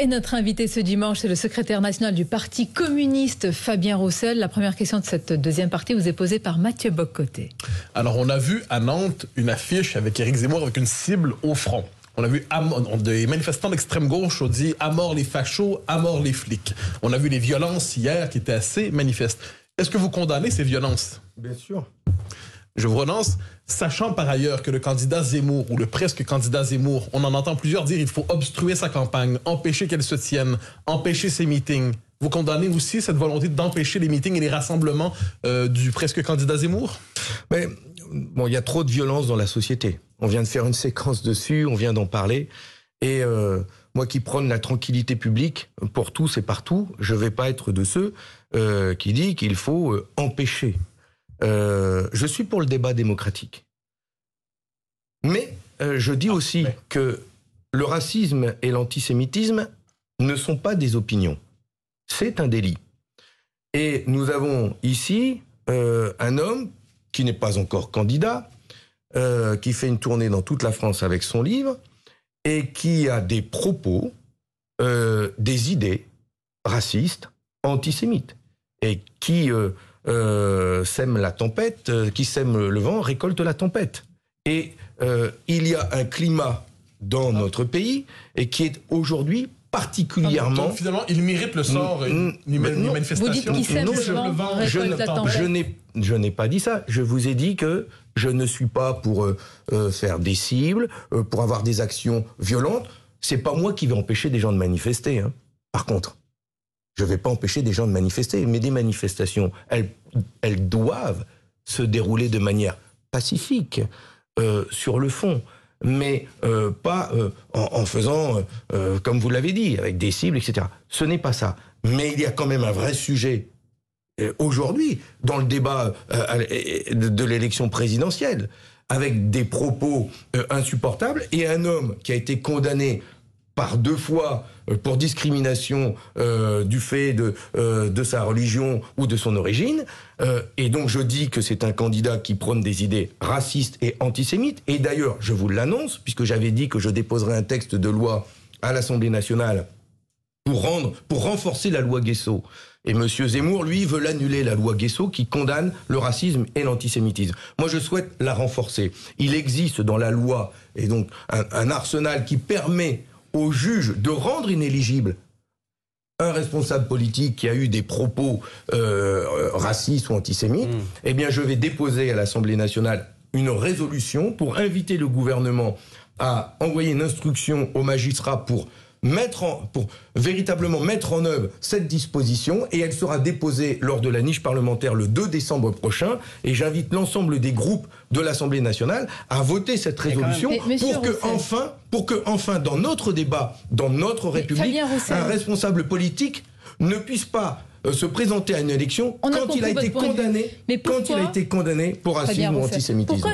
Et notre invité ce dimanche, c'est le secrétaire national du Parti communiste, Fabien Roussel. La première question de cette deuxième partie vous est posée par Mathieu Bock-Côté. Alors, on a vu à Nantes une affiche avec Éric Zemmour avec une cible au front. On a vu des manifestants d'extrême gauche ont dit « à mort les fachos, à mort les flics ». On a vu les violences hier qui étaient assez manifestes. Est-ce que vous condamnez ces violences? Bien sûr. Je vous relance, sachant par ailleurs que le candidat Zemmour, ou le presque candidat Zemmour, on en entend plusieurs dire qu'il faut obstruer sa campagne, empêcher qu'elle se tienne, empêcher ses meetings. Vous condamnez aussi cette volonté d'empêcher les meetings et les rassemblements du presque candidat Zemmour? Mais bon, il y a trop de violence dans la société. On vient de faire une séquence dessus, on vient d'en parler. Et moi qui prône la tranquillité publique pour tous et partout, je ne vais pas être de ceux qui disent qu'il faut empêcher. Je suis pour le débat démocratique. Mais je dis aussi que le racisme et l'antisémitisme ne sont pas des opinions. C'est un délit. Et nous avons ici un homme qui n'est pas encore candidat, qui fait une tournée dans toute la France avec son livre, et qui a des propos, des idées racistes, antisémites, et qui sème la tempête, qui sème le vent, récolte la tempête. Et il y a un climat dans notre pays et qui est aujourd'hui particulièrement... Donc finalement, il mérite le sort d'une manifestation. Vous dites qu'il sème le vent, récolte la tempête. Je n'ai pas dit ça. Je vous ai dit que je ne suis pas pour faire des cibles, pour avoir des actions violentes. C'est pas moi qui vais empêcher des gens de manifester. Hein. Par contre, je ne vais pas empêcher des gens de manifester, mais des manifestations, elles doivent se dérouler de manière pacifique, sur le fond, mais pas en faisant, comme vous l'avez dit, avec des cibles, etc. Ce n'est pas ça. Mais il y a quand même un vrai sujet aujourd'hui, dans le débat de l'élection présidentielle, avec des propos insupportables, et un homme qui a été condamné par 2 fois pour discrimination du fait de sa religion ou de son origine. Et donc je dis que c'est un candidat qui prône des idées racistes et antisémites. Et d'ailleurs, je vous l'annonce, puisque j'avais dit que je déposerai un texte de loi à l'Assemblée nationale pour renforcer la loi Guesso. Et M. Zemmour, lui, veut l'annuler, la loi Guesso, qui condamne le racisme et l'antisémitisme. Moi, je souhaite la renforcer. Il existe dans la loi, et donc un arsenal qui permet au juge de rendre inéligible un responsable politique qui a eu des propos racistes ou antisémites. Eh bien, je vais déposer à l'Assemblée nationale une résolution pour inviter le gouvernement à envoyer une instruction aux magistrats pour véritablement mettre en œuvre cette disposition, et elle sera déposée lors de la niche parlementaire le 2 décembre prochain, et j'invite l'ensemble des groupes de l'Assemblée nationale à voter cette résolution pour que enfin dans notre débat, dans notre République, un responsable politique ne puisse pas se présenter à une élection quand il a été condamné pour racisme ou antisémitisme.